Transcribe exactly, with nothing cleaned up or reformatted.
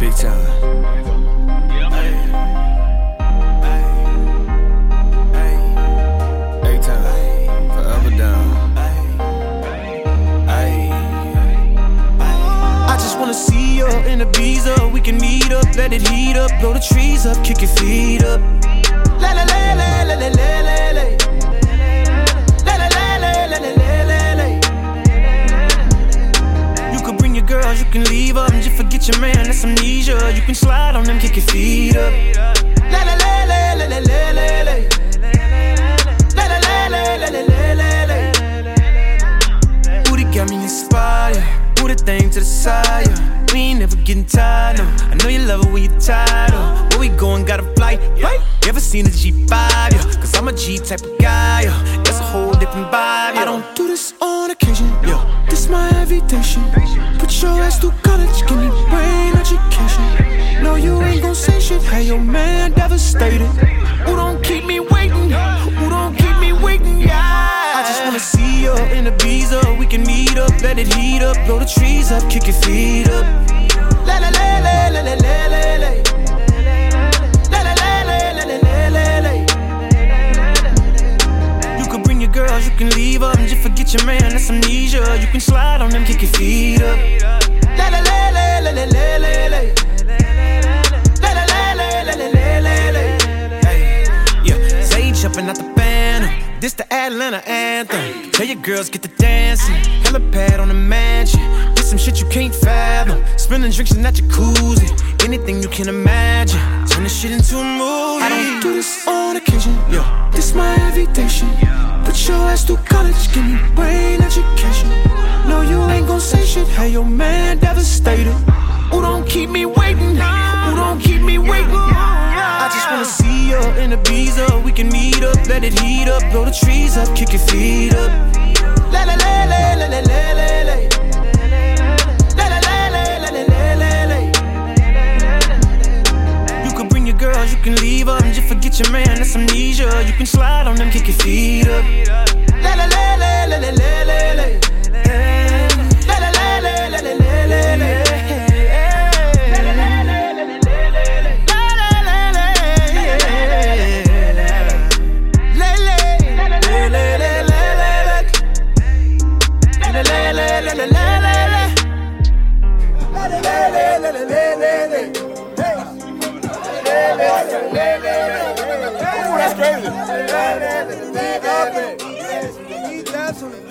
Big time. In the Ibiza, we can meet up, let it heat up, blow the trees up, kick your feet up. La la la la la la la la la. La la la la la la la la. You can bring your girls, you can leave them, just forget your man, that's amnesia. You can slide on them, kick your feet up. La la la la la la la la la. La la la la la la la la. Booty got me inspired, put a thing to the side. We ain't never getting tired, no. I know you love it when you're tired, oh. Where we going, got a flight, flight. You ever seen a G five, yeah? Cause I'm a G type of guy, yeah. That's a whole different vibe, yeah. I don't do this on occasion, yeah. This my invitation. Put your ass through college, give me brain education. No, you ain't gon' say shit, hey, your man devastated. Who don't keep me waiting, who don't keep me waiting, yeah. I just wanna see you in the Ibiza. We can meet up, let it heat up, blow the trees up, kick your feet up. La la la la la la la la la. La la la la la la la la. You can bring your girls, you can leave them, just forget your man, that's amnesia. You can slide on them, kick your feet up. La la la la la la la la la. La la la la la la la la. Yeah, Zay jumping out the Phantom. This the Atlanta anthem. Tell your girls get the dancing. Helipad on the mansion. This some shit you can't fathom. Spilling drinks in that jacuzzi. Anything you can imagine. Turn this shit into a movie. I don't do this on occasion. Yeah, this my invitation. Put your ass through college, give me brain education. No, you ain't gon' say shit. Hey, your man devastated. Who don't keep me waiting? Who don't keep me waiting? I just wanna see you in the Ibiza. We can meet up, let it heat up, blow the trees up, kick your feet up. La la la la la la la la la. La la la la la la la la. You can bring your girls, you can leave them, just forget your man, that's amnesia. You can slide on them, kick your feet up. La la la la la la la la la. La la la la la la la la. That's crazy.